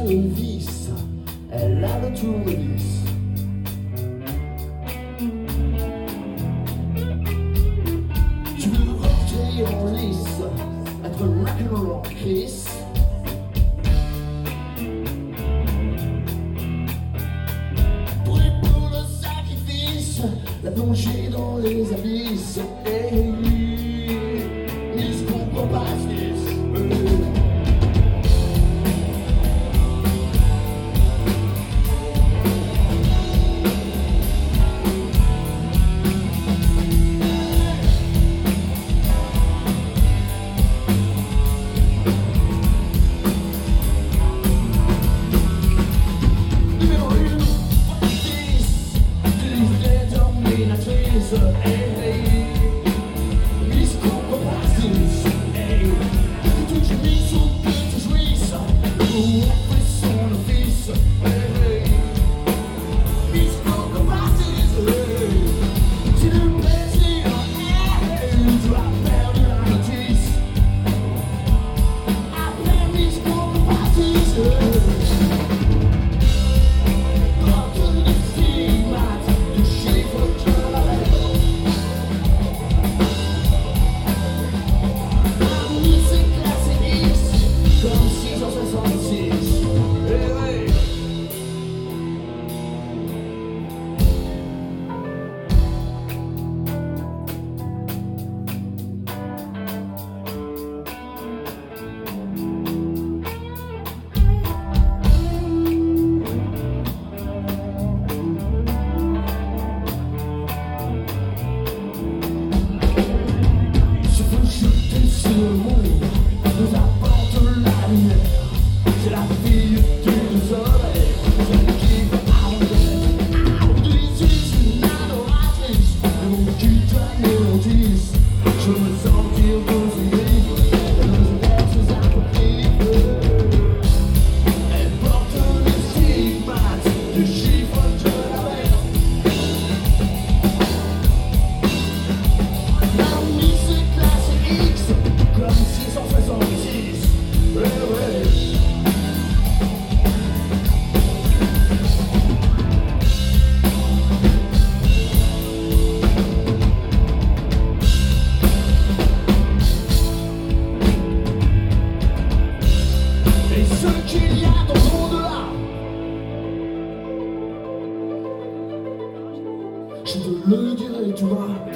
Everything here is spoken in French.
le vice, elle a le tournevis. Tu veux rentrer en lice, être rock'n'roll en kiss. Prêt pour le sacrifice, la plongée dans les abysses. Hey, Miss comprend pas ce qu'il y a dans le monde-là, je te le dirai, tu vois.